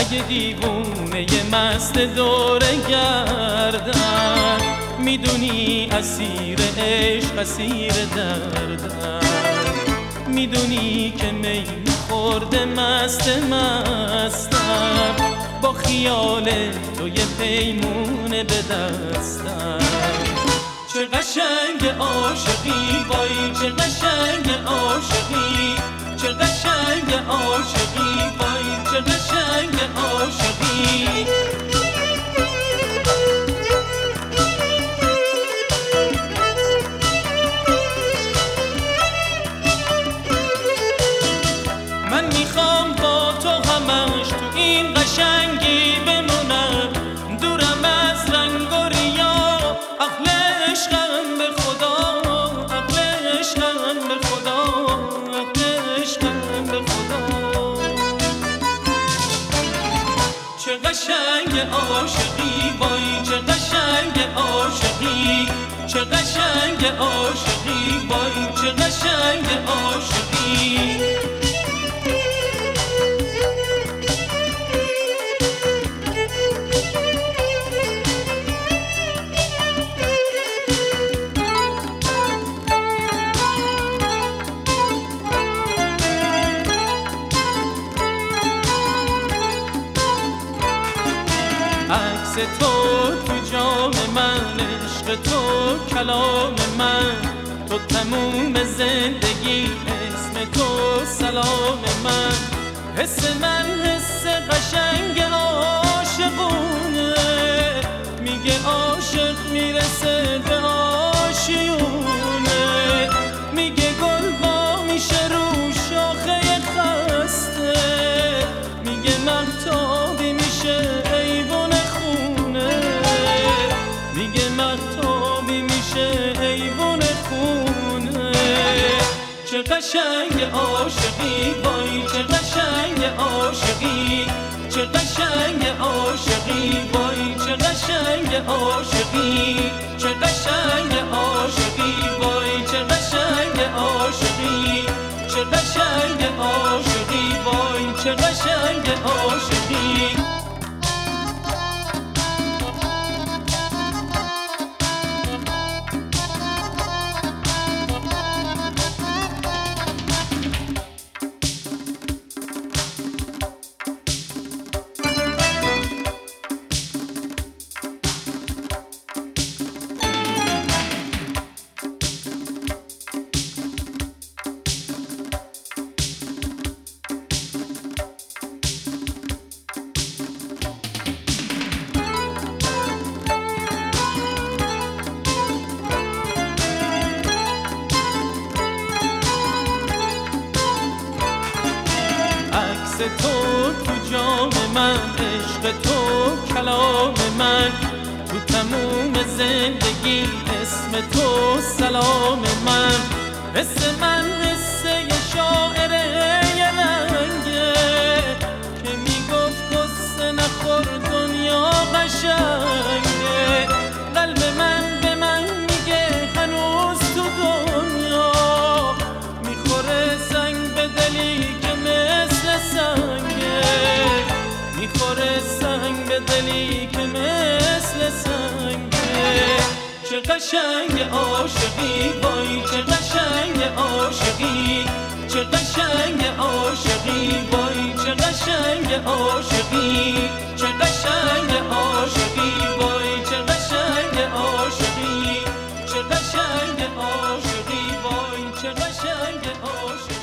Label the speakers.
Speaker 1: اگه دیوونه مست دوره گردن، میدونی اسیر عشق اسیر دردن، میدونی که میل خورده مستم، با خیال تو یه پیمونه به دستم. چه قشنگ عاشقی وای، چه قشنگ عاشقی، چه قشنگ عاشقی وای، چه قشنگ عاشقی. من میخوام با تو همش تو این قشنگی بمونم، دورم از رنگ و ریا، اهل عشقم به خدا، اهل عشقم به خدا، اهل عشقم به خدا. چه قشنگ عاشقی وای، چه قشنگ عاشقی، چه قشنگ عاشقی وای، چه قشنگ عاشقی. عکس تو تو جام من، عشق تو کلام من، تو تموم زندگی، اسم تو سلام من. حس من حس قشنگ عاشقونه، میگه عاشق میرسه به آشیونه، میگه گل وا میشه رو شاخه خسته، میگه مهتابی میشه ایوون خونه، میگه مهتابی میشه ایوون خونه. چه قشنگ عاشقی وای، چه قشنگ عاشقی، چه قشنگ عاشقی وای، چه قشنگ عاشقی، چه قشنگ عاشقی وای، چه قشنگ عاشقی، چه قشنگ عاشقی وای، چه قشنگ عاشقی. عکس تو تو جام من، عشق تو کلام من، تو تموم زندگی، اسم تو سلام من. حس من حس یه شاعر یه رنگه، که میگفت قصه نخور دنیا قشنگه. قلب من به من میگه هنوز تو دنیا، میخوره سنگ به دلی که مثل سنگه، میخوره سنگ به دلی که مثل سنگه. چه قشنگ عاشقی وای، چه قشنگ عاشقی، چه قشنگ عاشقی وای، چه قشنگ عاشقی، چه قشنگ عاشقی وای، چه قشنگ عاشقی، چه قشنگ عاشقی وای، چه قشنگ عاشقی.